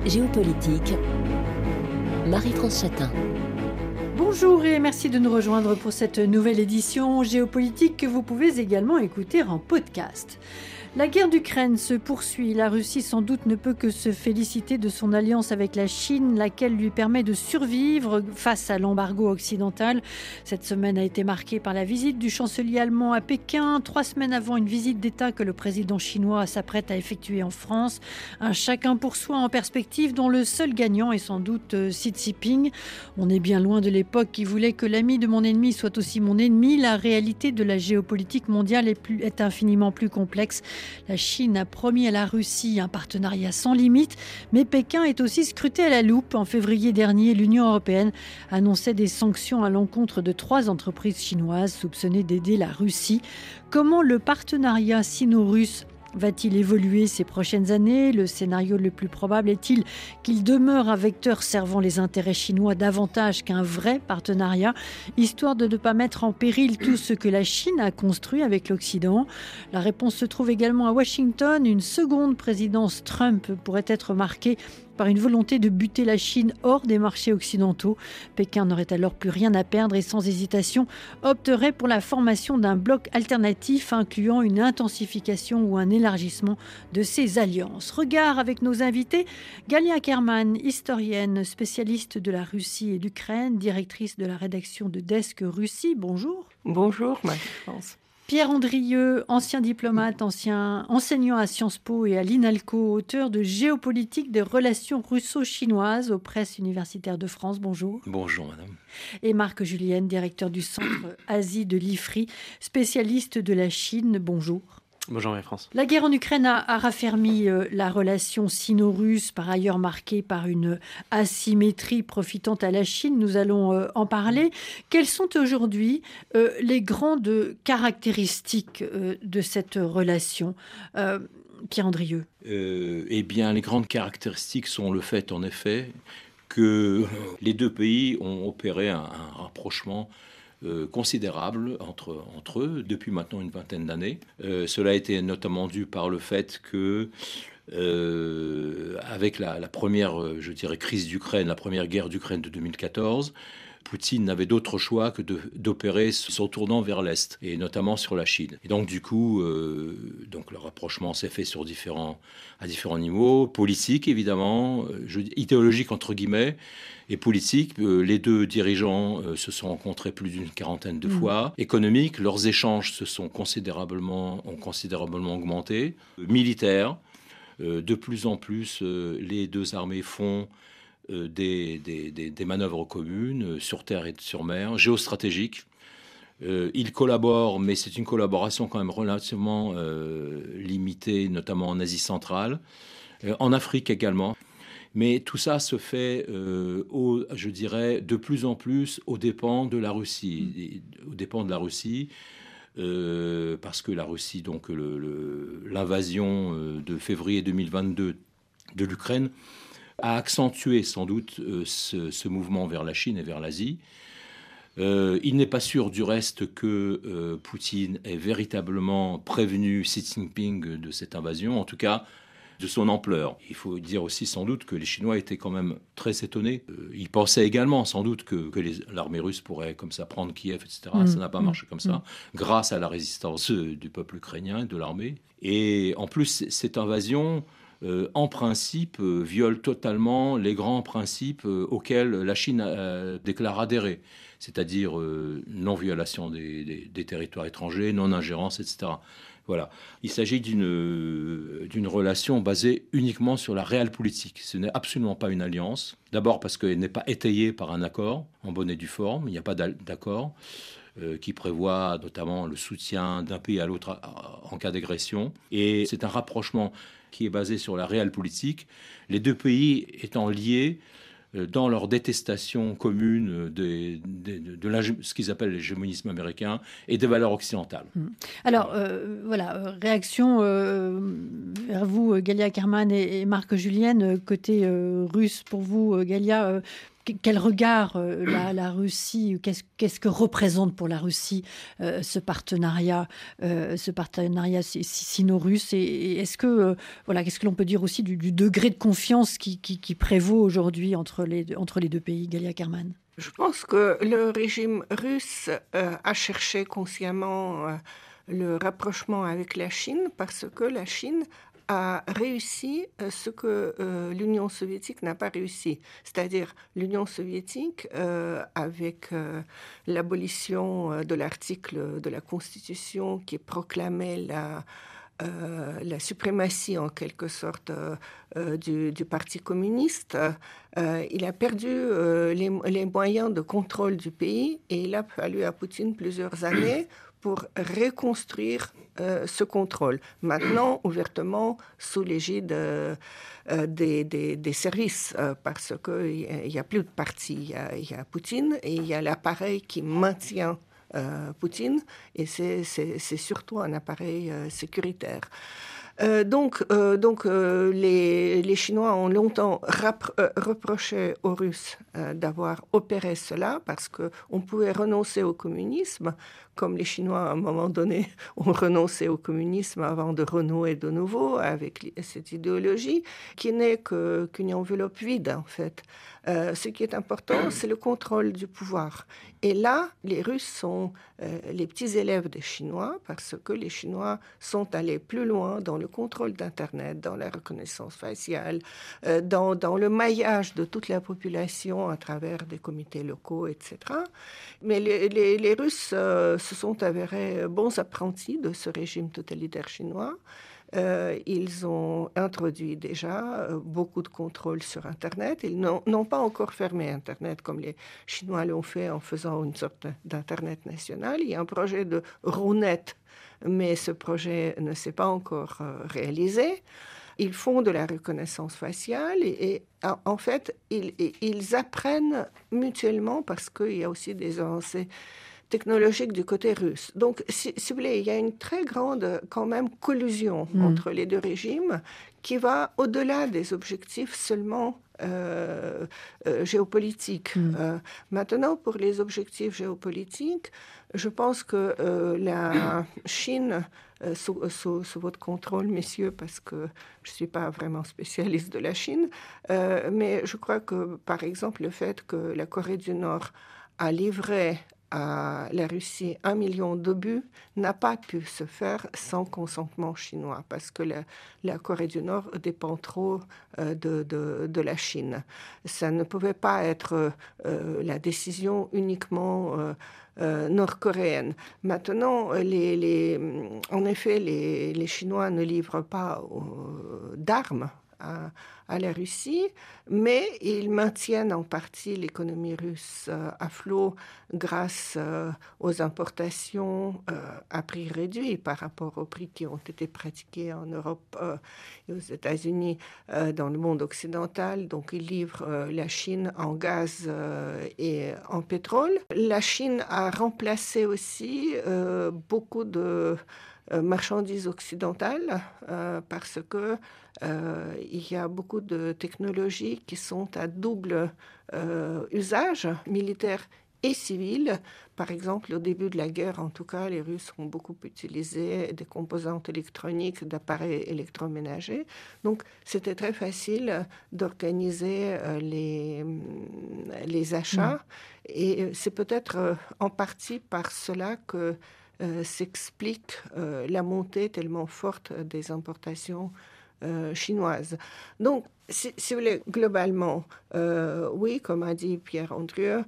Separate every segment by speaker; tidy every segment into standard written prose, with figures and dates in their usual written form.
Speaker 1: Géopolitique, Marie-France Chatin.
Speaker 2: Bonjour et merci de nous rejoindre pour cette nouvelle édition géopolitique que vous pouvez également écouter en podcast. La guerre d'Ukraine se poursuit. La Russie sans doute ne peut que se féliciter de son alliance avec la Chine, laquelle lui permet de survivre face à l'embargo occidental. Cette semaine a été marquée par la visite du chancelier allemand à Pékin, 3 semaines avant une visite d'État que le président chinois s'apprête à effectuer en France. Un chacun pour soi en perspective dont le seul gagnant est sans doute Xi Jinping. On est bien loin de l'époque qui voulait que l'ami de mon ennemi soit aussi mon ennemi. La réalité de la géopolitique mondiale est infiniment plus complexe. La Chine a promis à la Russie un partenariat sans limite, mais Pékin est aussi scruté à la loupe. En février dernier, l'Union européenne annonçait des sanctions à l'encontre de 3 entreprises chinoises soupçonnées d'aider la Russie. Comment le partenariat sino-russe va-t-il évoluer ces prochaines années ? Le scénario le plus probable est-il qu'il demeure un vecteur servant les intérêts chinois davantage qu'un vrai partenariat, histoire de ne pas mettre en péril tout ce que la Chine a construit avec l'Occident ? La réponse se trouve également à Washington. Une seconde présidence Trump pourrait être marquée par une volonté de buter la Chine hors des marchés occidentaux. Pékin n'aurait alors plus rien à perdre et sans hésitation opterait pour la formation d'un bloc alternatif incluant une intensification ou un élargissement de ses alliances. Regard avec nos invités, Galia Kerman, historienne, spécialiste de la Russie et l'Ukraine, directrice de la rédaction de Desk Russie. Bonjour.
Speaker 3: Bonjour, Marie-France.
Speaker 2: Pierre Andrieux, ancien diplomate, ancien enseignant à Sciences Po et à l'INALCO, auteur de Géopolitique des relations russo-chinoises aux presses universitaires de France. Bonjour.
Speaker 4: Bonjour, madame.
Speaker 2: Et Marc Julienne, directeur du Centre Asie de l'IFRI, spécialiste de la Chine. Bonjour.
Speaker 5: Bonjour Marie-France.
Speaker 2: La guerre en Ukraine a raffermi la relation sino-russe, par ailleurs marquée par une asymétrie profitant à la Chine. Nous allons en parler. Quelles sont aujourd'hui les grandes caractéristiques de cette relation ? Pierre Andrieux.
Speaker 4: Eh bien, les grandes caractéristiques sont le fait, en effet, que les deux pays ont opéré un rapprochement considérable entre eux depuis maintenant une vingtaine d'années. Cela a été notamment dû par le fait que avec la première, je dirais, crise d'Ukraine, la première guerre d'Ukraine de 2014, Poutine n'avait d'autre choix que d'opérer son tournant vers l'Est, et notamment sur la Chine. Et donc, du coup, donc le rapprochement s'est fait à différents niveaux, politique, évidemment, idéologique, entre guillemets, et politique. Les deux dirigeants se sont rencontrés plus d'une quarantaine de fois. Économique, leurs échanges ont considérablement augmenté. Militaire, de plus en plus, les deux armées font des manœuvres communes sur terre et sur mer, géostratégiques. Ils collaborent, mais c'est une collaboration quand même relativement limitée, notamment en Asie centrale, en Afrique également. Mais tout ça se fait, je dirais, de plus en plus aux dépens de la Russie. Parce que la Russie, donc l'invasion de février 2022 de l'Ukraine, a accentué sans doute ce mouvement vers la Chine et vers l'Asie. Il n'est pas sûr du reste que Poutine ait véritablement prévenu Xi Jinping de cette invasion, en tout cas de son ampleur. Il faut dire aussi sans doute que les Chinois étaient quand même très étonnés. Ils pensaient également sans doute que l'armée russe pourrait comme ça prendre Kiev, etc. Ça n'a pas marché comme ça, grâce à la résistance du peuple ukrainien et de l'armée. Et en plus, cette invasion en principe, viole totalement les grands principes auxquels la Chine déclare adhérer, c'est-à-dire non-violation des territoires étrangers, non-ingérence, etc. Voilà. Il s'agit d'une relation basée uniquement sur la réelle politique. Ce n'est absolument pas une alliance. D'abord parce qu'elle n'est pas étayée par un accord, en bonne et due forme. Il n'y a pas d'accord qui prévoit notamment le soutien d'un pays à l'autre en cas d'agression. Et c'est un rapprochement qui est basé sur la réelle politique, les deux pays étant liés dans leur détestation commune de ce qu'ils appellent l'hégémonisme américain et des valeurs occidentales.
Speaker 2: Alors, réaction vers vous, Galia Kerman et Marc Julienne. Côté russe, pour vous, Galia, quel regard la Russie, qu'est-ce que représente pour la Russie ce partenariat sino-russe, et est-ce que qu'est-ce que l'on peut dire aussi du degré de confiance qui prévaut aujourd'hui entre les deux pays, Galia Kerman?
Speaker 3: Je pense que le régime russe a cherché consciemment le rapprochement avec la Chine parce que la Chine a réussi ce que l'Union soviétique n'a pas réussi. C'est-à-dire l'Union soviétique, avec l'abolition de l'article de la Constitution qui proclamait la suprématie en quelque sorte du Parti communiste, il a perdu les moyens de contrôle du pays et il a fallu à Poutine plusieurs années pour reconstruire ce contrôle. Maintenant, ouvertement, sous l'égide des services, parce qu'il n'y a plus de parti. Il y a Poutine et il y a l'appareil qui maintient Poutine, et c'est surtout un appareil sécuritaire. Donc, les Chinois ont longtemps reproché aux Russes d'avoir opéré cela parce qu'on pouvait renoncer au communisme, comme les Chinois, à un moment donné, ont renoncé au communisme avant de renouer de nouveau avec cette idéologie qui n'est qu'une enveloppe vide, en fait. Ce qui est important, c'est le contrôle du pouvoir. Et là, les Russes sont les petits élèves des Chinois parce que les Chinois sont allés plus loin dans le contrôle d'Internet, dans la reconnaissance faciale, dans le maillage de toute la population à travers des comités locaux, etc. Mais les Russes se sont avérés bons apprentis de ce régime totalitaire chinois. Ils ont introduit déjà beaucoup de contrôles sur Internet. Ils n'ont pas encore fermé Internet comme les Chinois l'ont fait en faisant une sorte d'Internet national. Il y a un projet de RUNET, mais ce projet ne s'est pas encore réalisé. Ils font de la reconnaissance faciale et en fait, ils apprennent mutuellement parce qu'il y a aussi des avancées technologique du côté russe. Donc, si vous voulez, il y a une très grande, quand même, collusion entre les deux régimes qui va au-delà des objectifs seulement géopolitiques. Maintenant, pour les objectifs géopolitiques, je pense que la Chine, sous votre contrôle, messieurs, parce que je ne suis pas vraiment spécialiste de la Chine, mais je crois que, par exemple, le fait que la Corée du Nord a livré à la Russie 1 million d'obus n'a pas pu se faire sans consentement chinois parce que la Corée du Nord dépend trop de la Chine. Ça ne pouvait pas être la décision uniquement nord-coréenne. Maintenant, en effet, les Chinois ne livrent pas d'armes à la Russie, mais ils maintiennent en partie l'économie russe à flot grâce aux importations à prix réduit par rapport aux prix qui ont été pratiqués en Europe et aux États-Unis dans le monde occidental. Donc ils livrent la Chine en gaz et en pétrole. La Chine a remplacé aussi beaucoup de marchandises occidentales parce que il y a beaucoup de technologies qui sont à double usage, militaire et civil. Par exemple, au début de la guerre, en tout cas, les Russes ont beaucoup utilisé des composantes électroniques d'appareils électroménagers. Donc, c'était très facile d'organiser les achats. Et c'est peut-être en partie par cela que s'explique la montée tellement forte des importations chinoises. Donc, si vous voulez, globalement, oui, comme a dit Pierre Andrieux,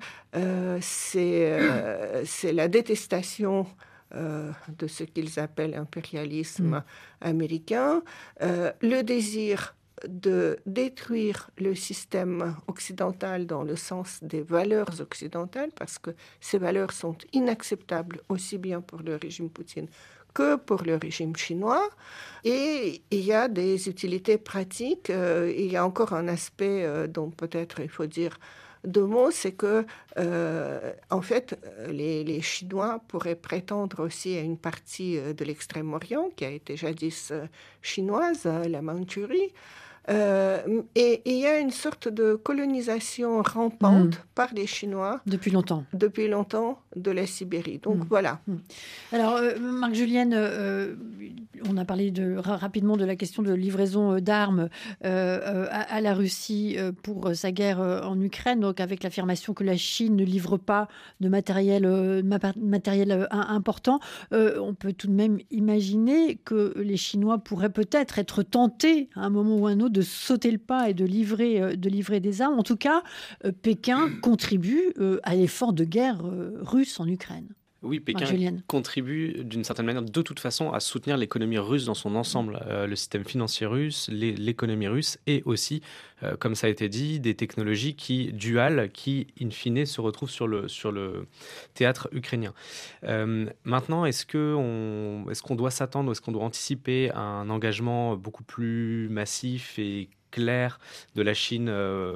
Speaker 3: c'est la détestation de ce qu'ils appellent impérialisme américain, le désir de détruire le système occidental dans le sens des valeurs occidentales, parce que ces valeurs sont inacceptables aussi bien pour le régime Poutine que pour le régime chinois. Et il y a des utilités pratiques. Il y a encore un aspect dont peut-être il faut dire deux mots, c'est que, en fait, les Chinois pourraient prétendre aussi à une partie de l'Extrême-Orient, qui a été jadis chinoise, la Mandchourie. Et il y a une sorte de colonisation rampante par les Chinois.
Speaker 2: Depuis longtemps.
Speaker 3: Depuis longtemps, de la Sibérie. Donc voilà.
Speaker 2: Alors, Marc-Julienne, on a parlé rapidement de la question de livraison d'armes à la Russie pour sa guerre en Ukraine, donc avec l'affirmation que la Chine ne livre pas de matériel important. On peut tout de même imaginer que les Chinois pourraient peut-être être tentés à un moment ou à un autre de sauter le pas et de livrer des armes. En tout cas, Pékin contribue à l'effort de guerre russe en Ukraine.
Speaker 5: Oui, Pékin contribue d'une certaine manière de toute façon à soutenir l'économie russe dans son ensemble, le système financier russe, l'économie russe et aussi, comme ça a été dit, des technologies duales qui, in fine, se retrouvent sur le théâtre ukrainien. Maintenant, est-ce qu'on doit s'attendre, est-ce qu'on doit anticiper un engagement beaucoup plus massif et clair de la Chine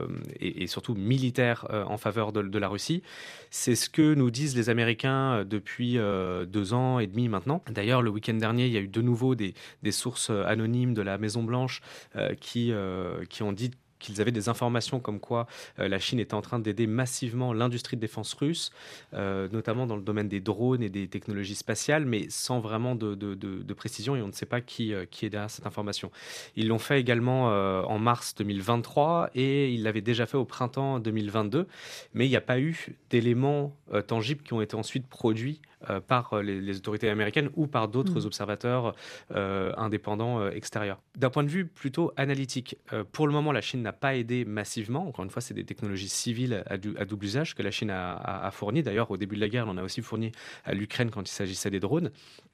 Speaker 5: et surtout militaire en faveur de la Russie? C'est ce que nous disent les Américains depuis 2 ans et demi maintenant. D'ailleurs, le week-end dernier, il y a eu de nouveau des sources anonymes de la Maison-Blanche qui ont dit qu'ils avaient des informations comme quoi la Chine était en train d'aider massivement l'industrie de défense russe, notamment dans le domaine des drones et des technologies spatiales, mais sans vraiment de précision, et on ne sait pas qui est derrière cette information. Ils l'ont fait également en mars 2023 et ils l'avaient déjà fait au printemps 2022, mais il n'y a pas eu d'éléments tangibles qui ont été ensuite produits par les autorités américaines ou par d'autres observateurs indépendants extérieurs. D'un point de vue plutôt analytique, pour le moment, la Chine n'a pas aidé massivement. Encore une fois, c'est des technologies civiles à double usage que la Chine a fournies. D'ailleurs, au début de la guerre, on a aussi fourni à l'Ukraine quand il s'agissait des drones.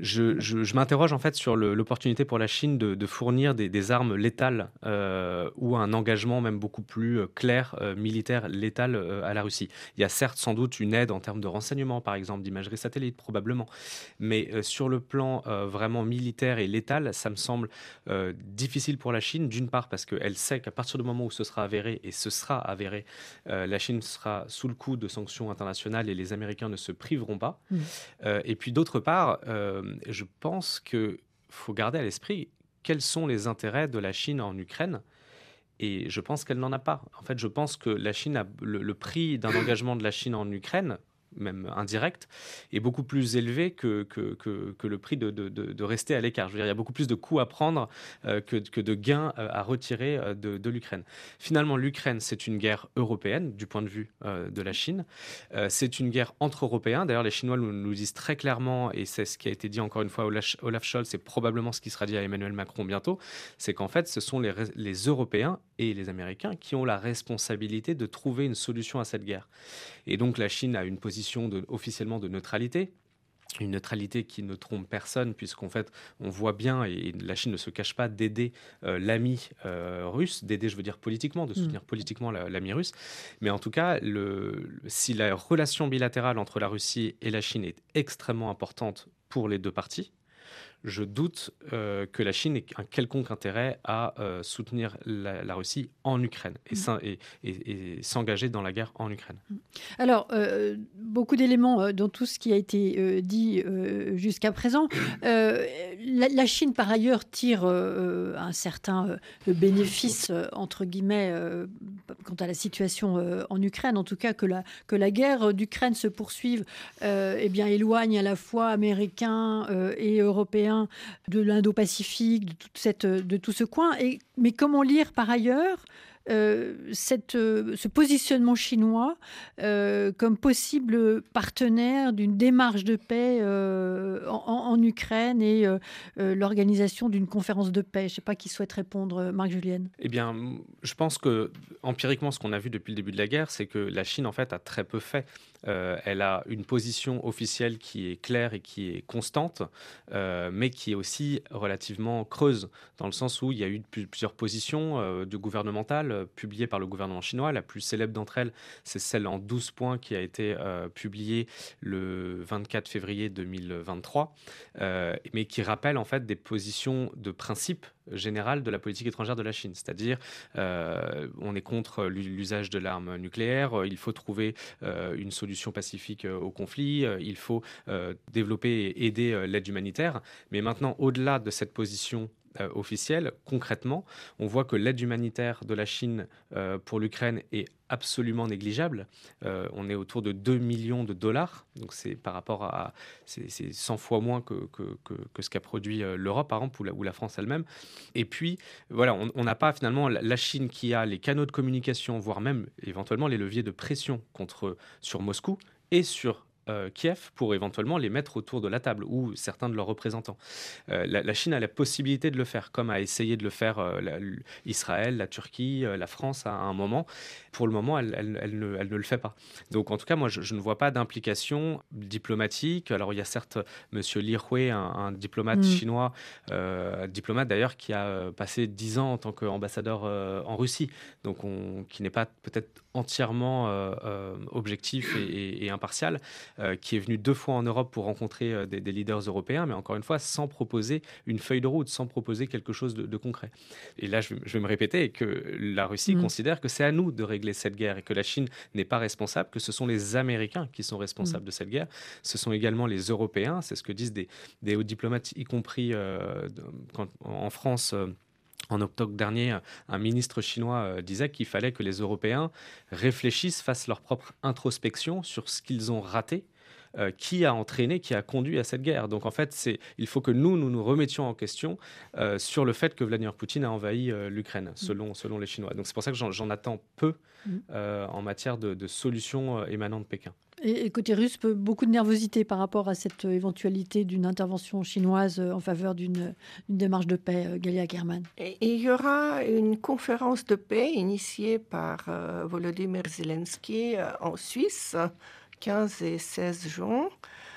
Speaker 5: Je m'interroge en fait sur l'opportunité pour la Chine de fournir des armes létales ou un engagement même beaucoup plus clair, militaire, létal à la Russie. Il y a certes sans doute une aide en termes de renseignement, par exemple, d'imagerie satellite, probablement. Mais sur le plan vraiment militaire et létal, ça me semble difficile pour la Chine, d'une part parce qu'elle sait qu'à partir du moment où ce sera avéré, et ce sera avéré, la Chine sera sous le coup de sanctions internationales et les Américains ne se priveront pas. Et puis d'autre part, je pense qu'il faut garder à l'esprit quels sont les intérêts de la Chine en Ukraine. Et je pense qu'elle n'en a pas. En fait, je pense que la Chine a le prix d'un engagement de la Chine en Ukraine, même indirect, est beaucoup plus élevé que le prix de rester à l'écart. Je veux dire, il y a beaucoup plus de coûts à prendre que de gains à retirer de l'Ukraine. Finalement, l'Ukraine, c'est une guerre européenne du point de vue de la Chine. C'est une guerre entre Européens. D'ailleurs, les Chinois nous disent très clairement, et c'est ce qui a été dit encore une fois à Olaf Scholz, c'est probablement ce qui sera dit à Emmanuel Macron bientôt, c'est qu'en fait, ce sont les Européens et les Américains qui ont la responsabilité de trouver une solution à cette guerre. Et donc, la Chine a une position officiellement de neutralité. Une neutralité qui ne trompe personne, puisqu'en fait, on voit bien, et la Chine ne se cache pas, d'aider l'ami russe, d'aider, je veux dire politiquement, de soutenir politiquement l'ami russe. Mais en tout cas, si la relation bilatérale entre la Russie et la Chine est extrêmement importante pour les deux parties, je doute que la Chine ait un quelconque intérêt à soutenir la Russie en Ukraine et s'engager dans la guerre en Ukraine.
Speaker 2: Alors, beaucoup d'éléments dans tout ce qui a été dit jusqu'à présent. La Chine, par ailleurs, tire un certain bénéfice, entre guillemets, quant à la situation en Ukraine. En tout cas, que la guerre d'Ukraine se poursuive, éloigne à la fois Américains et Européens de l'Indo-Pacifique, de tout ce coin. Mais comment lire par ailleurs ce positionnement chinois comme possible partenaire d'une démarche de paix en Ukraine et l'organisation d'une conférence de paix? Je ne sais pas qui souhaite répondre, Marc-Julienne.
Speaker 5: Eh bien, je pense que empiriquement, ce qu'on a vu depuis le début de la guerre, c'est que la Chine, en fait, a très peu fait. Elle a une position officielle qui est claire et qui est constante, mais qui est aussi relativement creuse, dans le sens où il y a eu plusieurs positions gouvernementales publiées par le gouvernement chinois. La plus célèbre d'entre elles, c'est celle en 12 points qui a été publiée le 24 février 2023, mais qui rappelle en fait des positions de principe générale de la politique étrangère de la Chine. C'est-à-dire, on est contre l'usage de l'arme nucléaire, il faut trouver une solution pacifique au conflit, il faut développer et aider l'aide humanitaire. Mais maintenant, au-delà de cette position officielle, concrètement, on voit que l'aide humanitaire de la Chine pour l'Ukraine est absolument négligeable. On est autour de 2 millions de dollars, donc c'est par rapport à c'est 100 fois moins que ce qu'a produit l'Europe par exemple ou la France elle-même. Et puis voilà, on n'a pas finalement la Chine qui a les canaux de communication, voire même éventuellement les leviers de pression sur Moscou et sur Kiev pour éventuellement les mettre autour de la table ou certains de leurs représentants. La Chine a la possibilité de le faire, comme a essayé de le faire Israël, la Turquie, la France à un moment. Pour le moment, elle ne le fait pas. Donc en tout cas, moi, je ne vois pas d'implication diplomatique. Alors il y a certes M. Li Hui, un diplomate chinois, diplomate d'ailleurs qui a passé 10 ans en tant qu'ambassadeur en Russie, donc qui n'est pas peut-être entièrement objectif et impartial, qui est venu 2 fois en Europe pour rencontrer des leaders européens, mais encore une fois, sans proposer une feuille de route, sans proposer quelque chose de concret. Et là, je vais me répéter, et que la Russie considère que c'est à nous de régler cette guerre et que la Chine n'est pas responsable, que ce sont les Américains qui sont responsables de cette guerre. Ce sont également les Européens, c'est ce que disent des hauts diplomates, y compris en France. En octobre dernier, un ministre chinois disait qu'il fallait que les Européens réfléchissent, fassent leur propre introspection sur ce qu'ils ont raté, qui a conduit à cette guerre. Donc en fait, il faut que nous remettions en question sur le fait que Vladimir Poutine a envahi l'Ukraine, selon les Chinois. Donc c'est pour ça que j'en attends peu en matière de solutions émanant de Pékin.
Speaker 2: Et côté russe, beaucoup de nervosité par rapport à cette éventualité d'une intervention chinoise en faveur d'une démarche de paix, Galia Ackerman.
Speaker 3: Et il y aura une conférence de paix initiée par Volodymyr Zelensky en Suisse, 15 et 16 juin.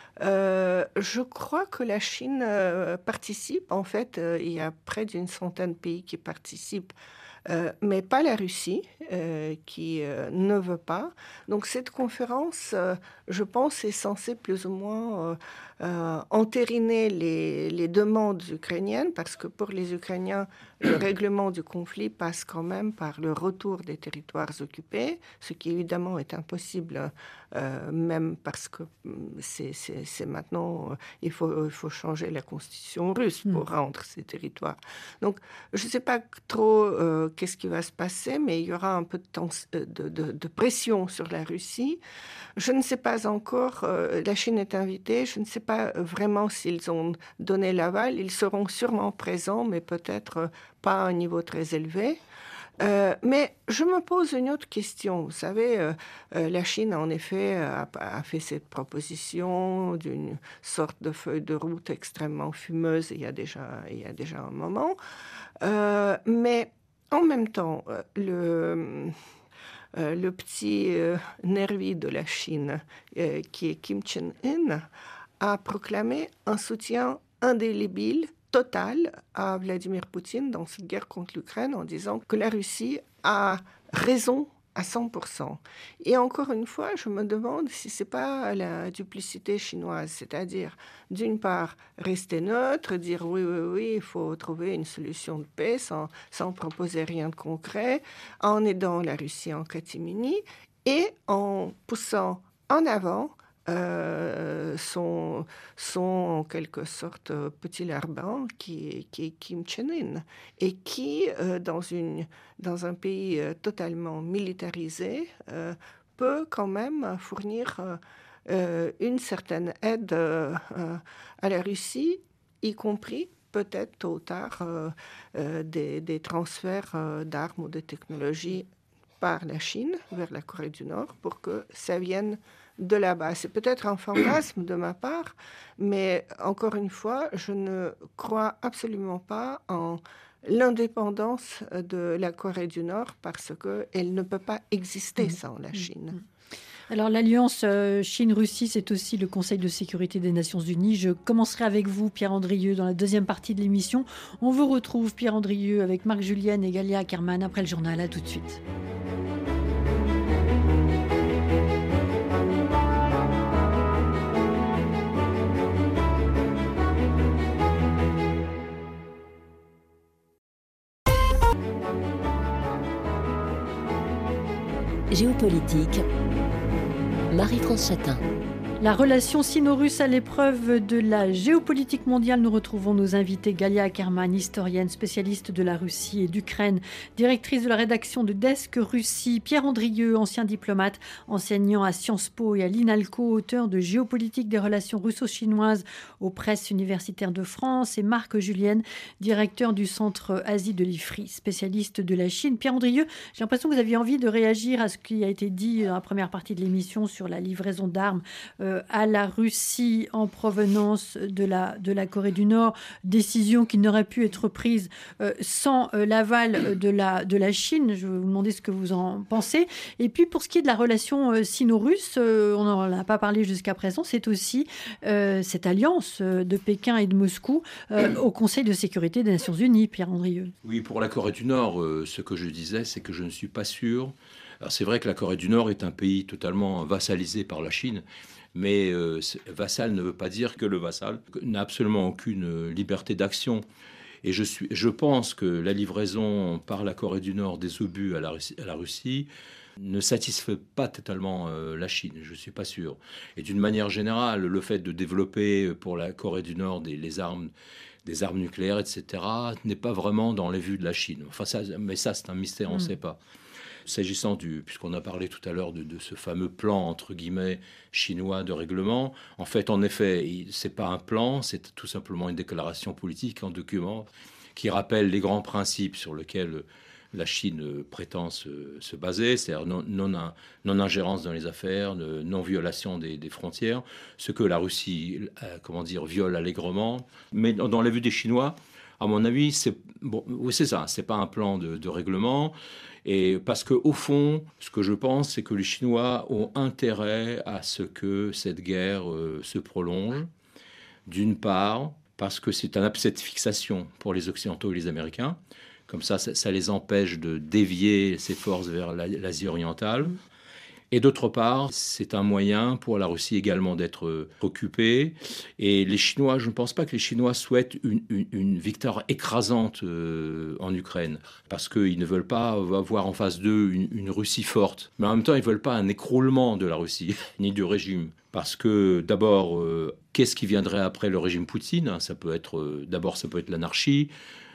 Speaker 3: Je crois que la Chine participe. En fait, il y a près d'une centaine de pays qui participent, mais pas la Russie, qui ne veut pas. Donc cette conférence, je pense, est censée plus ou moins entériner les demandes ukrainiennes, parce que pour les Ukrainiens, le règlement du conflit passe quand même par le retour des territoires occupés, ce qui évidemment est impossible, même parce que c'est maintenant, il faut changer la constitution russe pour rendre ces territoires. Donc je ne sais pas trop qu'est-ce qui va se passer, mais il y aura un peu de pression sur la Russie. Je ne sais pas encore, la Chine est invitée, je ne sais pas vraiment s'ils ont donné l'aval. Ils seront sûrement présents, mais peut-être pas à un niveau très élevé. Mais je me pose une autre question. Vous savez, la Chine, en effet, a fait cette proposition d'une sorte de feuille de route extrêmement fumeuse il y a déjà un moment. Mais en même temps, le petit nervi de la Chine, qui est Kim Jong-un, a proclamé un soutien indélébile, total, à Vladimir Poutine dans cette guerre contre l'Ukraine, en disant que la Russie a raison à 100%. Et encore une fois, je me demande si ce n'est pas la duplicité chinoise, c'est-à-dire, d'une part, rester neutre, dire oui, il faut trouver une solution de paix sans proposer rien de concret, en aidant la Russie en catimini et en poussant en avant son en quelque sorte petit larbin qui est Kim Jong-un et qui, dans un pays totalement militarisé, peut quand même fournir une certaine aide à la Russie, y compris peut-être tôt ou tard des transferts d'armes ou de technologies par la Chine vers la Corée du Nord pour que ça vienne de là-bas. C'est peut-être un fantasme de ma part, mais encore une fois, je ne crois absolument pas en l'indépendance de la Corée du Nord parce qu'elle ne peut pas exister sans la Chine.
Speaker 2: Alors l'alliance Chine-Russie, c'est aussi le Conseil de sécurité des Nations Unies. Je commencerai avec vous, Pierre Andrieux, dans la deuxième partie de l'émission. On vous retrouve, Pierre Andrieux, avec Marc Julienne et Galia Ackerman après le journal. À tout de suite.
Speaker 1: Géopolitique, Marie-France Chatin.
Speaker 2: La relation sino-russe à l'épreuve de la géopolitique mondiale. Nous retrouvons nos invités Galia Ackerman, historienne, spécialiste de la Russie et d'Ukraine, directrice de la rédaction de Desk Russie, Pierre Andrieux, ancien diplomate, enseignant à Sciences Po et à l'INALCO, auteur de Géopolitique des relations russo-chinoises aux presses universitaires de France, et Marc Julienne, directeur du Centre Asie de l'IFRI, spécialiste de la Chine. Pierre Andrieux, j'ai l'impression que vous aviez envie de réagir à ce qui a été dit dans la première partie de l'émission sur la livraison d'armes à la Russie en provenance de la Corée du Nord, décision qui n'aurait pu être prise sans l'aval de la Chine. Je vais vous demander ce que vous en pensez. Et puis pour ce qui est de la relation sino-russe, on n'en a pas parlé jusqu'à présent, c'est aussi cette alliance de Pékin et de Moscou au Conseil de sécurité des Nations Unies, Pierre Andrieux.
Speaker 4: Oui, pour la Corée du Nord, ce que je disais, c'est que je ne suis pas sûr. Alors c'est vrai que la Corée du Nord est un pays totalement vassalisé par la Chine, mais vassal ne veut pas dire que le vassal n'a absolument aucune liberté d'action. Et je pense que la livraison par la Corée du Nord des obus à la Russie ne satisfait pas totalement la Chine, je ne suis pas sûr. Et d'une manière générale, le fait de développer pour la Corée du Nord des armes nucléaires, etc., n'est pas vraiment dans les vues de la Chine. Enfin, mais ça, c'est un mystère, on ne sait pas. S'agissant puisqu'on a parlé tout à l'heure de ce fameux plan, entre guillemets, chinois de règlement, en fait, c'est pas un plan, c'est tout simplement une déclaration politique, un document qui rappelle les grands principes sur lesquels la Chine prétend se baser, c'est-à-dire non-ingérence dans les affaires, non-violation des frontières, ce que la Russie, viole allègrement. Mais dans la vue des Chinois, à mon avis, c'est ça, c'est pas un plan de règlement. Et parce qu'au fond, ce que je pense, c'est que les Chinois ont intérêt à ce que cette guerre se prolonge. D'une part, parce que c'est un abcès de fixation pour les Occidentaux et les Américains. Comme ça les empêche de dévier ses forces vers l'Asie orientale. Et d'autre part, c'est un moyen pour la Russie également d'être occupée. Et les Chinois, je ne pense pas que les Chinois souhaitent une victoire écrasante en Ukraine, parce qu'ils ne veulent pas avoir en face d'eux une Russie forte. Mais en même temps, ils ne veulent pas un écroulement de la Russie, ni du régime. Parce que d'abord, qu'est-ce qui viendrait après le régime Poutine ? Ça peut être l'anarchie,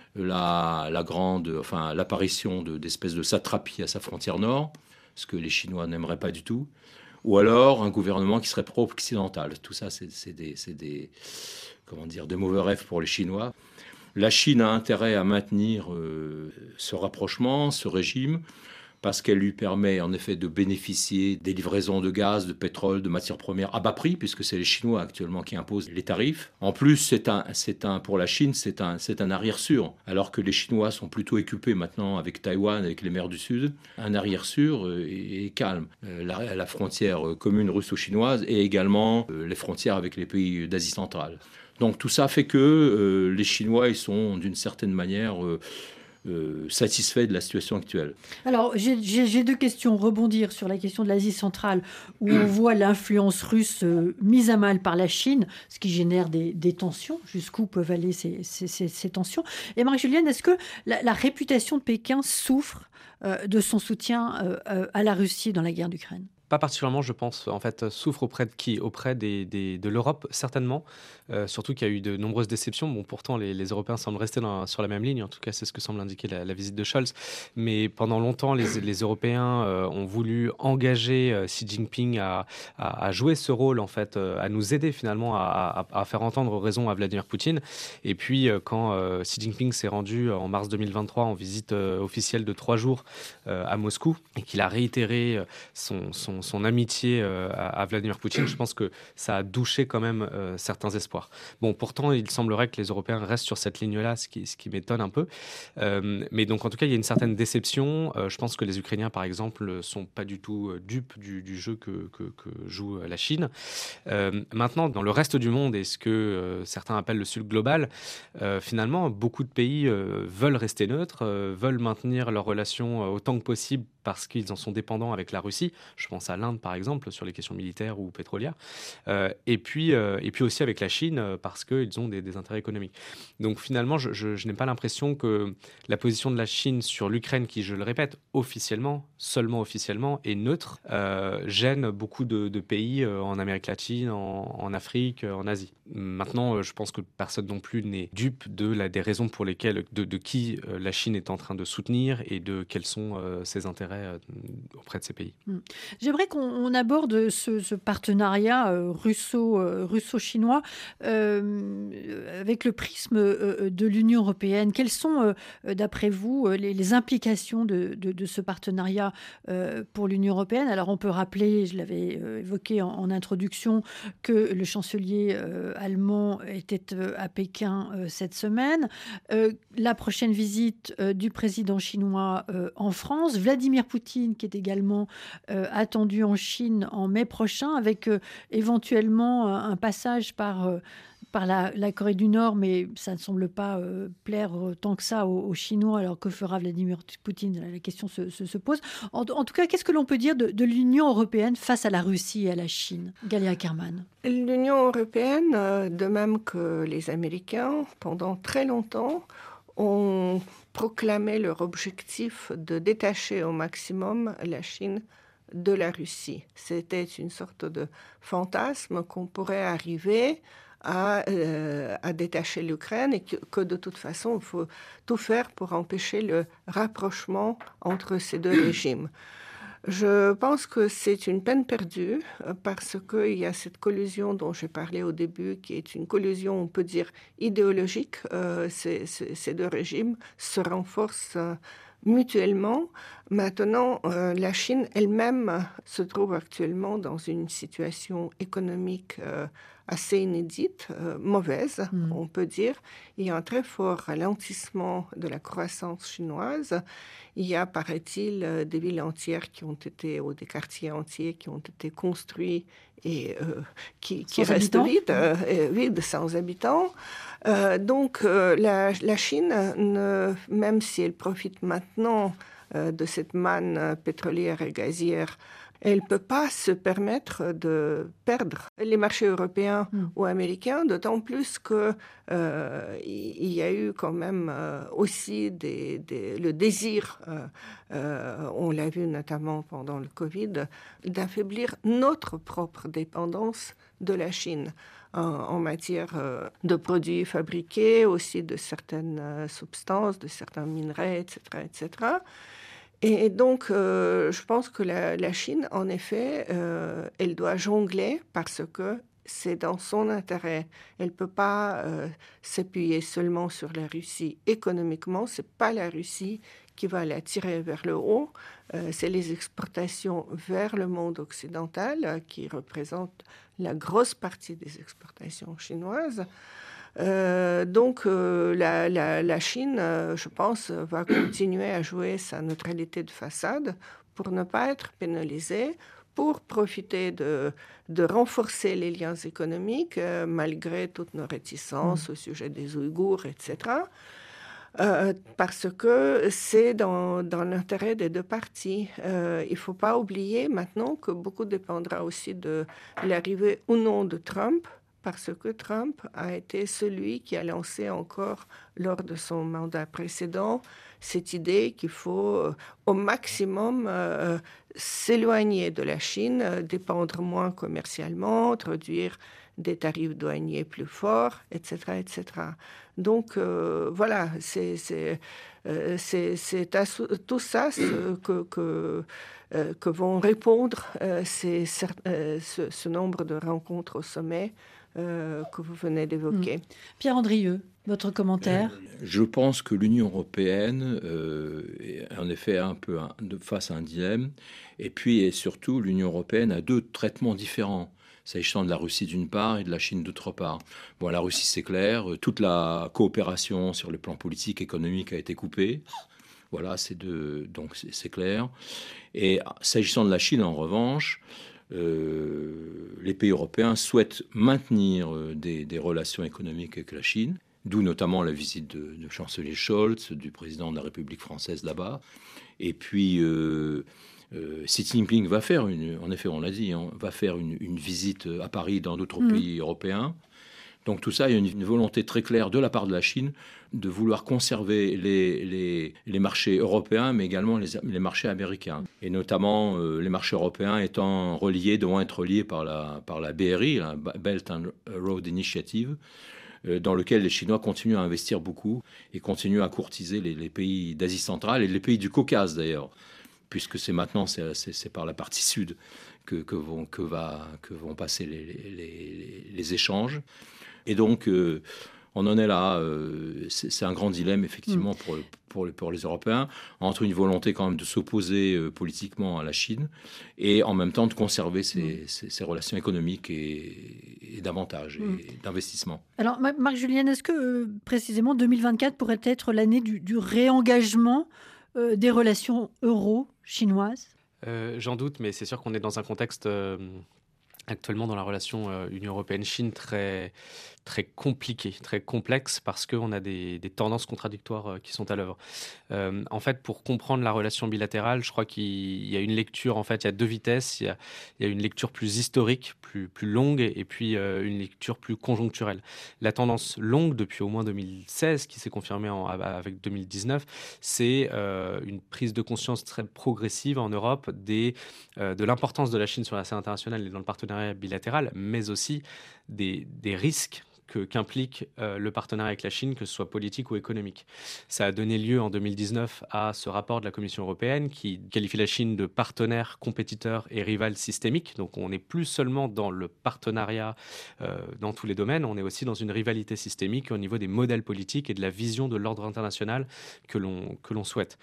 Speaker 4: l'apparition d'espèces de satrapies à sa frontière nord, ce que les Chinois n'aimeraient pas du tout, ou alors un gouvernement qui serait pro-occidental. Tout ça, c'est des mauvais rêves pour les Chinois. La Chine a intérêt à maintenir ce rapprochement, ce régime, parce qu'elle lui permet en effet de bénéficier des livraisons de gaz, de pétrole, de matières premières à bas prix, puisque c'est les Chinois actuellement qui imposent les tarifs. En plus, pour la Chine, c'est un arrière sûr, alors que les Chinois sont plutôt équipés maintenant avec Taïwan, avec les mers du Sud. Un arrière sûr et calme. La frontière commune russo-chinoise et également les frontières avec les pays d'Asie centrale. Donc tout ça fait que les Chinois, ils sont d'une certaine manière satisfait de la situation actuelle.
Speaker 2: Alors, j'ai deux questions. Rebondir sur la question de l'Asie centrale, où on voit l'influence russe mise à mal par la Chine, ce qui génère des tensions. Jusqu'où peuvent aller ces tensions ? Et Marie-Julienne, est-ce que la réputation de Pékin souffre de son soutien à la Russie dans la guerre d'Ukraine ?
Speaker 5: Pas particulièrement, je pense. En fait, souffre auprès de qui ? Auprès de l'Europe, certainement. Surtout qu'il y a eu de nombreuses déceptions. Bon, pourtant, les Européens semblent rester sur la même ligne. En tout cas, c'est ce que semble indiquer la visite de Scholz. Mais pendant longtemps, les Européens ont voulu engager Xi Jinping à jouer ce rôle, en fait, à nous aider finalement à faire entendre raison à Vladimir Poutine. Et puis, quand Xi Jinping s'est rendu en mars 2023 en visite officielle de 3 jours à Moscou et qu'il a réitéré son amitié à Vladimir Poutine, je pense que ça a douché quand même certains espoirs. Bon, pourtant, il semblerait que les Européens restent sur cette ligne-là, ce qui m'étonne un peu. Mais donc, en tout cas, il y a une certaine déception. Je pense que les Ukrainiens, par exemple, ne sont pas du tout dupes du jeu que joue la Chine. Maintenant, dans le reste du monde, et ce que certains appellent le Sud global, finalement, beaucoup de pays veulent rester neutres, veulent maintenir leurs relations autant que possible parce qu'ils en sont dépendants avec la Russie. Je pense pense à l'Inde, par exemple, sur les questions militaires ou pétrolières. Et puis aussi avec la Chine, parce qu'ils ont des intérêts économiques. Donc finalement, je n'ai pas l'impression que la position de la Chine sur l'Ukraine, qui, je le répète, seulement officiellement, est neutre, gêne beaucoup de pays en Amérique latine, en Afrique, en Asie. Maintenant, je pense que personne non plus n'est dupe des raisons pour lesquelles, de qui la Chine est en train de soutenir et de quels sont ses intérêts auprès de ces pays.
Speaker 2: J'aimerais qu'on aborde ce partenariat russo-chinois avec le prisme de l'Union européenne. Quelles sont, d'après vous, les implications de ce partenariat pour l'Union européenne? Alors, on peut rappeler, je l'avais évoqué en introduction, que le chancelier allemand était à Pékin cette semaine. La prochaine visite du président chinois en France, Vladimir Poutine, qui est également attendu en Chine en mai prochain, avec éventuellement un passage par la Corée du Nord, mais ça ne semble pas plaire tant que ça aux Chinois. Alors que fera Vladimir Poutine? La question se pose. En tout cas, qu'est-ce que l'on peut dire de l'Union européenne face à la Russie et à la Chine? Galia Ackerman.
Speaker 3: L'Union européenne, de même que les Américains, pendant très longtemps, ont proclamé leur objectif de détacher au maximum la Chine de la Russie. C'était une sorte de fantasme qu'on pourrait arriver à détacher l'Ukraine et que de toute façon, il faut tout faire pour empêcher le rapprochement entre ces deux régimes. Je pense que c'est une peine perdue parce qu'il y a cette collusion dont j'ai parlé au début, qui est une collusion, on peut dire, idéologique. Ces deux régimes se renforcent mutuellement. Maintenant, la Chine elle-même se trouve actuellement dans une situation économique assez inédite, mauvaise, on peut dire. Il y a un très fort ralentissement de la croissance chinoise. Il y a, paraît-il, des villes entières ou des quartiers entiers qui ont été construits et qui restent vides, sans habitants. Donc, la Chine, même si elle profite maintenant de cette manne pétrolière et gazière, elle ne peut pas se permettre de perdre les marchés européens ou américains, d'autant plus qu'il y a eu quand même aussi le désir, on l'a vu notamment pendant le Covid, d'affaiblir notre propre dépendance de la Chine en matière de produits fabriqués, aussi de certaines substances, de certains minerais, etc., etc. Et donc, je pense que la Chine, en effet, elle doit jongler parce que c'est dans son intérêt. Elle ne peut pas s'appuyer seulement sur la Russie économiquement. Ce n'est pas la Russie qui va la tirer vers le haut. C'est les exportations vers le monde occidental qui représentent la grosse partie des exportations chinoises. Donc, la Chine, je pense, va continuer à jouer sa neutralité de façade pour ne pas être pénalisée, pour profiter de renforcer les liens économiques, malgré toutes nos réticences au sujet des Ouïghours, etc. Parce que c'est dans l'intérêt des deux parties. Il ne faut pas oublier maintenant que beaucoup dépendra aussi de l'arrivée ou non de Trump, parce que Trump a été celui qui a lancé encore lors de son mandat précédent cette idée qu'il faut au maximum s'éloigner de la Chine, dépendre moins commercialement, introduire des tarifs douaniers plus forts, etc., etc. Donc voilà, c'est à tout ça que vont répondre ce nombre de rencontres au sommet que vous venez d'évoquer.
Speaker 2: Pierre Andrieux, votre commentaire?
Speaker 4: Je pense que l'Union européenne est en effet un peu face à un dilemme. Et puis, et surtout, l'Union européenne a deux traitements différents, s'agissant de la Russie d'une part et de la Chine d'autre part. Bon, la Russie, c'est clair. Toute la coopération sur le plan politique, économique a été coupée. Voilà, donc c'est clair. Et s'agissant de la Chine, en revanche, les pays européens souhaitent maintenir des relations économiques avec la Chine, d'où notamment la visite de chancelier Scholz, du président de la République française là-bas. Et puis, Xi Jinping va faire, en effet, on l'a dit, va faire une visite à Paris, dans d'autres pays européens. Donc tout ça, il y a une volonté très claire de la part de la Chine de vouloir conserver les marchés européens, mais également les marchés américains. Et notamment, les marchés européens devront être reliés par la BRI, la Belt and Road Initiative, dans lequel les Chinois continuent à investir beaucoup et continuent à courtiser les pays d'Asie centrale et les pays du Caucase d'ailleurs, puisque c'est par la partie sud que vont passer les échanges. Et donc, on en est là. C'est un grand dilemme, effectivement, pour les Européens, entre une volonté quand même de s'opposer politiquement à la Chine et en même temps de conserver ces relations économiques et d'avantages et d'investissement.
Speaker 2: Alors, Marc Julien, est-ce que précisément 2024 pourrait être l'année du réengagement des relations euro-chinoises ?
Speaker 5: J'en doute, mais c'est sûr qu'on est dans un contexte actuellement dans la relation Union européenne-Chine très compliqué, très complexe, parce qu'on a des tendances contradictoires qui sont à l'œuvre. En fait, pour comprendre la relation bilatérale, je crois qu'il y a une lecture, en fait, il y a deux vitesses. Il y a une lecture plus historique, plus longue, et puis une lecture plus conjoncturelle. La tendance longue, depuis au moins 2016, qui s'est confirmée avec 2019, c'est une prise de conscience très progressive en Europe de l'importance de la Chine sur la scène internationale et dans le partenariat bilatéral, mais aussi des risques qu'implique le partenariat avec la Chine, que ce soit politique ou économique. Ça a donné lieu en 2019 à ce rapport de la Commission européenne qui qualifie la Chine de partenaire, compétiteur et rival systémique. Donc on n'est plus seulement dans le partenariat dans tous les domaines, on est aussi dans une rivalité systémique au niveau des modèles politiques et de la vision de l'ordre international que l'on souhaite.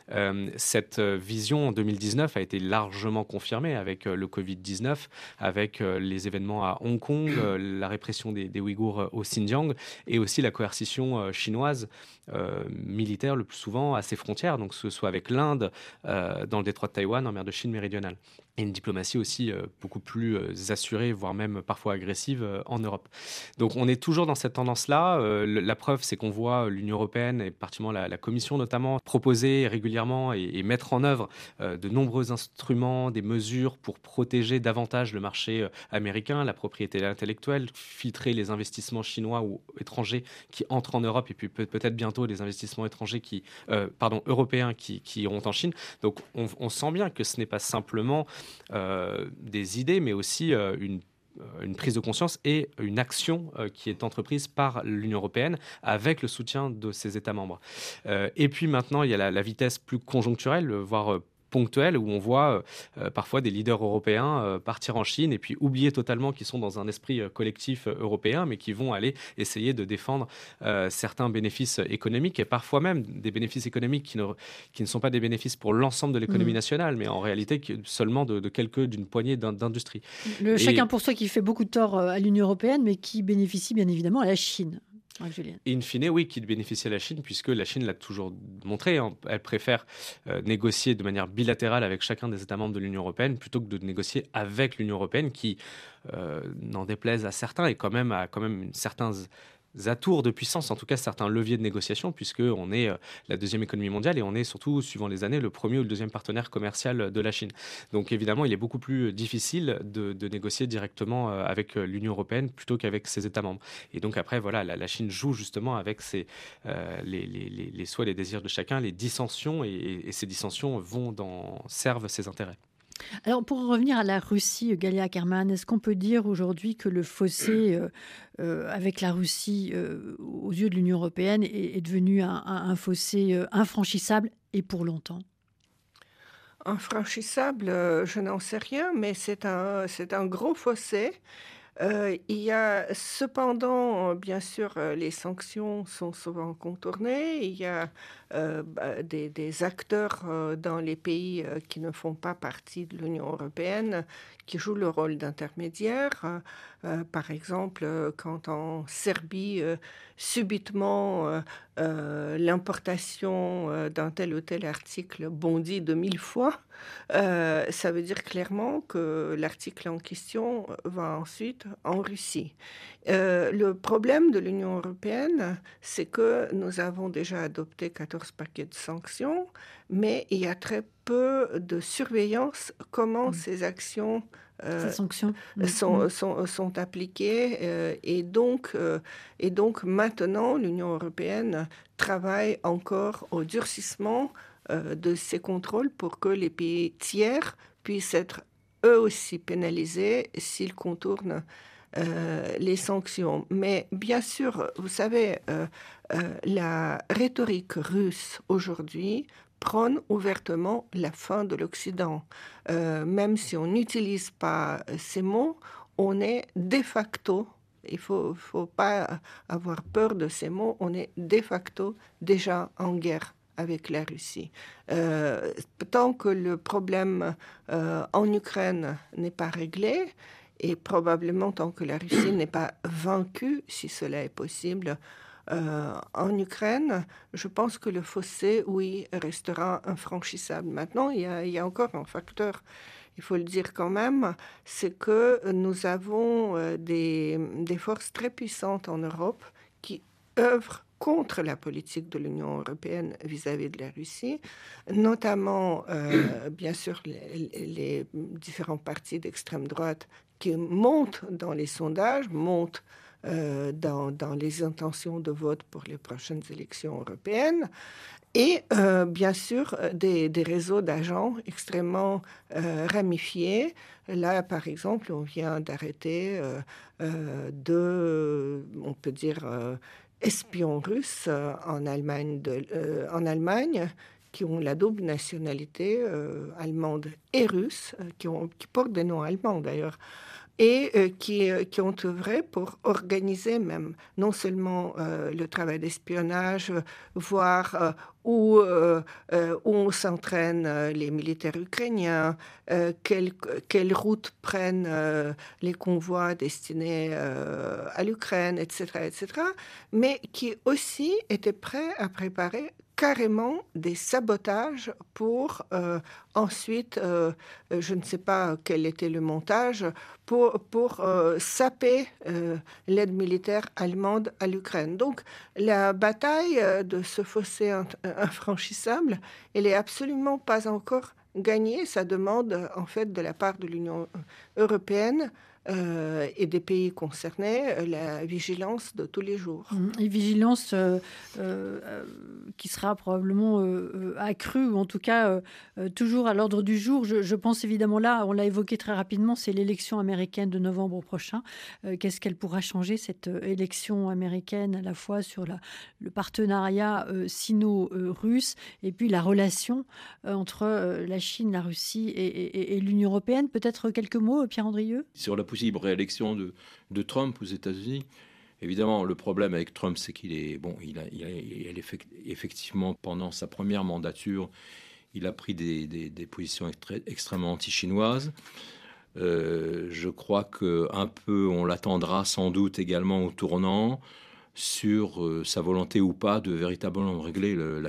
Speaker 5: Cette vision en 2019 a été largement confirmée avec le Covid-19, avec les événements à Hong Kong, la répression des Ouïghours au Xinjiang et aussi la coercition chinoise militaire le plus souvent à ses frontières, donc que ce soit avec l'Inde, dans le détroit de Taïwan, en mer de Chine méridionale. Et une diplomatie aussi beaucoup plus assurée, voire même parfois agressive en Europe. Donc on est toujours dans cette tendance-là. La preuve, c'est qu'on voit l'Union européenne et particulièrement la Commission notamment proposer régulièrement et mettre en œuvre de nombreux instruments, des mesures pour protéger davantage le marché américain, la propriété intellectuelle, filtrer les investissements chinois ou étrangers qui entrent en Europe et puis peut-être bientôt les investissements étrangers européens qui iront en Chine. Donc on sent bien que ce n'est pas simplement des idées, mais aussi une prise de conscience et une action qui est entreprise par l'Union européenne avec le soutien de ses États membres. Et puis maintenant, il y a la vitesse plus conjoncturelle, voire ponctuelle, où on voit parfois des leaders européens partir en Chine et puis oublier totalement qu'ils sont dans un esprit collectif européen, mais qui vont aller essayer de défendre certains bénéfices économiques et parfois même des bénéfices économiques qui ne sont pas des bénéfices pour l'ensemble de l'économie nationale, mais en réalité seulement d'une poignée d'industries.
Speaker 2: Chacun pour soi qui fait beaucoup de tort à l'Union européenne, mais qui bénéficie bien évidemment à la Chine.
Speaker 5: In fine, oui, qui bénéficie à la Chine, puisque la Chine l'a toujours montré. Elle préfère négocier de manière bilatérale avec chacun des États membres de l'Union européenne plutôt que de négocier avec l'Union européenne qui, n'en déplaise à certains, a quand même certains atours de puissance, en tout cas certains leviers de négociation, puisqu'on est la deuxième économie mondiale et on est surtout, suivant les années, le premier ou le deuxième partenaire commercial de la Chine. Donc évidemment, il est beaucoup plus difficile de négocier directement avec l'Union européenne plutôt qu'avec ses États membres. Et donc après, voilà, la Chine joue justement avec les souhaits, les désirs de chacun, les dissensions, et ces dissensions servent ses intérêts.
Speaker 2: Alors, pour revenir à la Russie, Galia Ackerman, est-ce qu'on peut dire aujourd'hui que le fossé avec la Russie, aux yeux de l'Union européenne, est devenu un fossé infranchissable et pour longtemps ?
Speaker 3: Infranchissable, je n'en sais rien, mais c'est un gros fossé. Il y a cependant, bien sûr, les sanctions sont souvent contournées. Il y a des acteurs dans les pays qui ne font pas partie de l'Union européenne qui jouent le rôle d'intermédiaire. Par exemple, quand en Serbie, subitement, l'importation d'un tel ou tel article bondit de 1000 fois, ça veut dire clairement que l'article en question va ensuite en Russie. Le problème de l'Union européenne, c'est que nous avons déjà adopté 14 paquets de sanctions, mais il y a très peu de surveillance comment ces actions
Speaker 2: Ces sanctions
Speaker 3: sont appliquées. Et donc maintenant, l'Union européenne travaille encore au durcissement de ces contrôles pour que les pays tiers puissent être eux aussi pénalisés s'ils contournent les sanctions. Mais bien sûr, vous savez, la rhétorique russe aujourd'hui prône ouvertement la fin de l'Occident. Même si on n'utilise pas ces mots, on est de facto, il faut pas avoir peur de ces mots, on est de facto déjà en guerre avec la Russie. Tant que le problème en Ukraine n'est pas réglé, et probablement tant que la Russie n'est pas vaincue, si cela est possible, en Ukraine, je pense que le fossé, oui, restera infranchissable. Maintenant, il y a encore un facteur, il faut le dire quand même, c'est que nous avons des forces très puissantes en Europe qui œuvrent contre la politique de l'Union européenne vis-à-vis de la Russie, notamment, bien sûr, les différents partis d'extrême droite qui montent dans les sondages, montent dans les intentions de vote pour les prochaines élections européennes, et bien sûr des réseaux d'agents extrêmement ramifiés. Là, par exemple, on vient d'arrêter on peut dire, espions russes en Allemagne, qui ont la double nationalité allemande et russe, qui portent des noms allemands d'ailleurs, et qui ont œuvré pour organiser même non seulement le travail d'espionnage, voir où on s'entraîne les militaires ukrainiens, quelle route prennent les convois destinés à l'Ukraine, etc., mais qui aussi étaient prêts à préparer carrément des sabotages pour ensuite, je ne sais pas quel était le montage, pour saper l'aide militaire allemande à l'Ukraine. Donc la bataille de ce fossé infranchissable, elle est absolument pas encore gagnée. Ça demande en fait de la part de l'Union européenne et des pays concernés la vigilance de tous les jours.
Speaker 2: Et vigilance qui sera probablement accrue, ou en tout cas toujours à l'ordre du jour. Je pense évidemment là, on l'a évoqué très rapidement, c'est l'élection américaine de novembre prochain. Qu'est-ce qu'elle pourra changer, cette élection américaine, à la fois sur le partenariat sino-russe et puis la relation entre la Chine, la Russie et l'Union européenne. Peut-être quelques mots, Pierre Andrieux ?
Speaker 4: Sur la possible réélection de Trump aux États-Unis, évidemment, le problème avec Trump, c'est qu'il est effectivement, pendant sa première mandature, il a pris des positions extrêmement anti-chinoises. Je crois qu'un peu, on l'attendra sans doute également au tournant sur sa volonté ou pas de véritablement régler le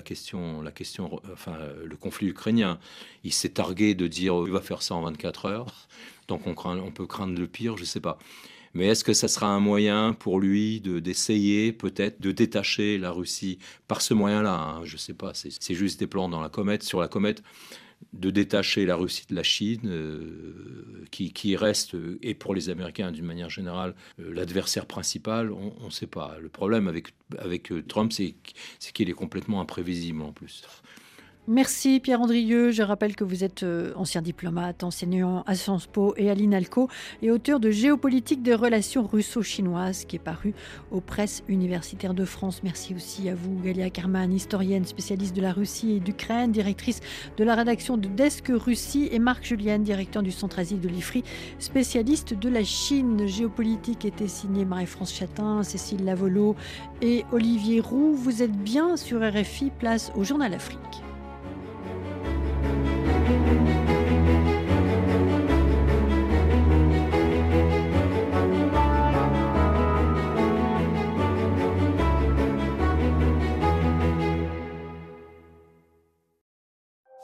Speaker 4: conflit ukrainien. Il s'est targué de dire il va faire ça en 24 heures, donc on peut craindre le pire, je ne sais pas. Mais est-ce que ça sera un moyen pour lui d'essayer peut-être de détacher la Russie par ce moyen-là, je ne sais pas, c'est juste des plans sur la comète, de détacher la Russie de la Chine, qui reste, et pour les Américains d'une manière générale, l'adversaire principal, on ne sait pas. Le problème avec Trump, c'est qu'il est complètement imprévisible en plus.
Speaker 2: Merci Pierre Andrieux. Je rappelle que vous êtes ancien diplomate, enseignant à Sciences Po et à l'INALCO et auteur de Géopolitique des relations russo-chinoises qui est paru aux presses universitaires de France. Merci aussi à vous Galia Karman, historienne spécialiste de la Russie et d'Ukraine, directrice de la rédaction de Desk Russie, et Marc Julienne, directeur du Centre Asie de l'IFRI, spécialiste de la Chine. Géopolitique était signé Marie-France Chatin, Cécile Lavolo et Olivier Roux. Vous êtes bien sur RFI, place au Journal Afrique.